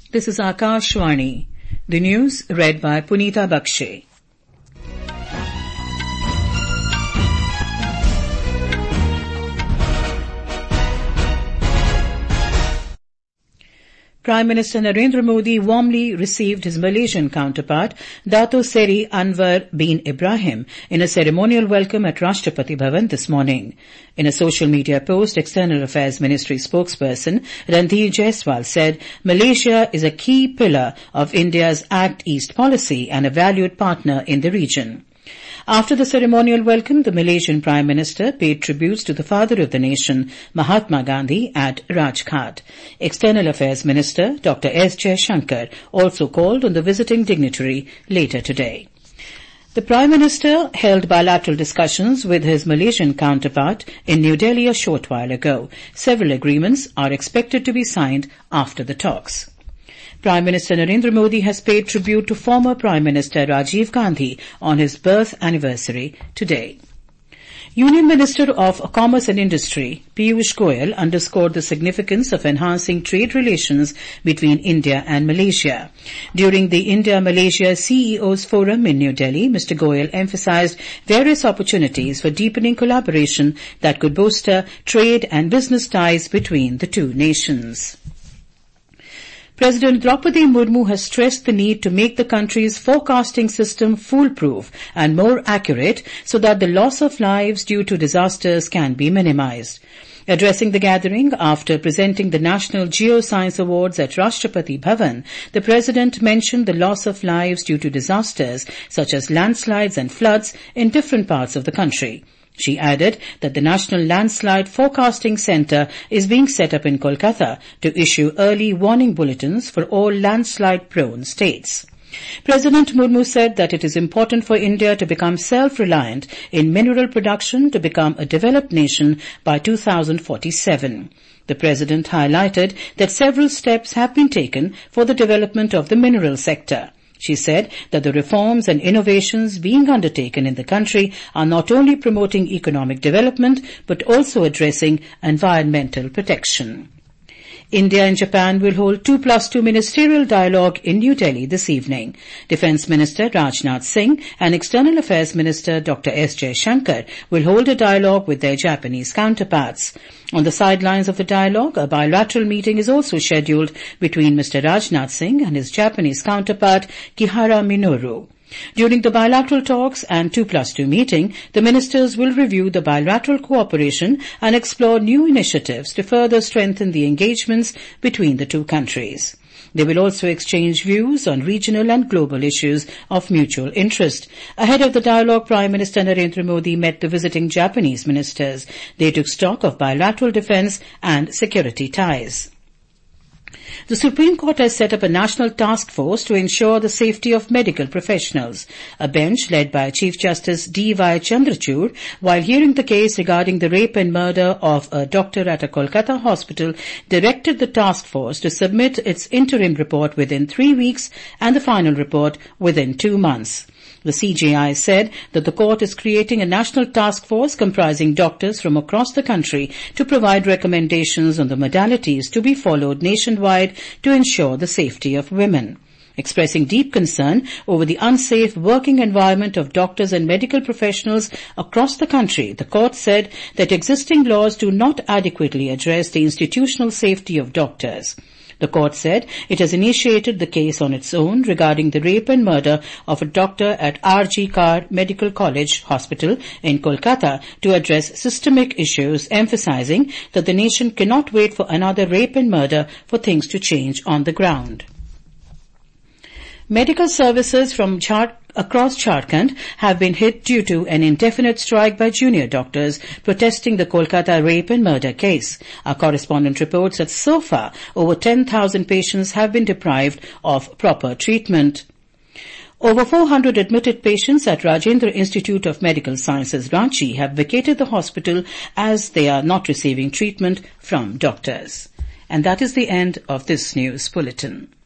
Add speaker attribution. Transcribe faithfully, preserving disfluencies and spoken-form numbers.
Speaker 1: This is Akashvani. The news read by Punita Bakshe. Prime Minister Narendra Modi warmly received his Malaysian counterpart, Dato Seri Anwar bin Ibrahim, in a ceremonial welcome at Rashtrapati Bhavan this morning. In a social media post, External Affairs Ministry spokesperson Randhir Jaiswal said, Malaysia is a key pillar of India's Act East policy and a valued partner in the region. After the ceremonial welcome, the Malaysian Prime Minister paid tributes to the father of the nation, Mahatma Gandhi, at Rajghat. External Affairs Minister Doctor S. Jaishankar also called on the visiting dignitary later today. The Prime Minister held bilateral discussions with his Malaysian counterpart in New Delhi a short while ago. Several agreements are expected to be signed after the talks. Prime Minister Narendra Modi has paid tribute to former Prime Minister Rajiv Gandhi on his birth anniversary today. Union Minister of Commerce and Industry, Piyush Goyal, underscored the significance of enhancing trade relations between India and Malaysia. During the India-Malaysia C E Os Forum in New Delhi, Mister Goyal emphasized various opportunities for deepening collaboration that could bolster trade and business ties between the two nations. President Draupadi Murmu has stressed the need to make the country's forecasting system foolproof and more accurate so that the loss of lives due to disasters can be minimized. Addressing the gathering after presenting the National Geoscience Awards at Rashtrapati Bhavan, the President mentioned the loss of lives due to disasters such as landslides and floods in different parts of the country. She added that the National Landslide Forecasting Centre is being set up in Kolkata to issue early warning bulletins for all landslide-prone states. President Murmu said that it is important for India to become self-reliant in mineral production to become a developed nation by two thousand forty-seven. The President highlighted that several steps have been taken for the development of the mineral sector. She said that the reforms and innovations being undertaken in the country are not only promoting economic development but also addressing environmental protection. India and Japan will hold two plus two ministerial dialogue in New Delhi this evening. Defence Minister Rajnath Singh and External Affairs Minister Doctor S. Jaishankar will hold a dialogue with their Japanese counterparts. On the sidelines of the dialogue, a bilateral meeting is also scheduled between Mister Rajnath Singh and his Japanese counterpart Kihara Minoru. During the bilateral talks and two plus two meeting, the ministers will review the bilateral cooperation and explore new initiatives to further strengthen the engagements between the two countries. They will also exchange views on regional and global issues of mutual interest. Ahead of the dialogue, Prime Minister Narendra Modi met the visiting Japanese ministers. They took stock of bilateral defence and security ties. The Supreme Court has set up a national task force to ensure the safety of medical professionals. A bench led by Chief Justice D Y Chandrachud, while hearing the case regarding the rape and murder of a doctor at a Kolkata hospital, directed the task force to submit its interim report within three weeks and the final report within two months. The C J I said that the court is creating a national task force comprising doctors from across the country to provide recommendations on the modalities to be followed nationwide to ensure the safety of women. Expressing deep concern over the unsafe working environment of doctors and medical professionals across the country, the court said that existing laws do not adequately address the institutional safety of doctors. The court said it has initiated the case on its own regarding the rape and murder of a doctor at R G Kar Medical College Hospital in Kolkata to address systemic issues, emphasizing that the nation cannot wait for another rape and murder for things to change on the ground. Medical services from Jharkhand across Jharkhand have been hit due to an indefinite strike by junior doctors protesting the Kolkata rape and murder case. Our correspondent reports that so far over ten thousand patients have been deprived of proper treatment. Over four hundred admitted patients at Rajendra Institute of Medical Sciences, Ranchi, have vacated the hospital as they are not receiving treatment from doctors. And that is the end of this news bulletin.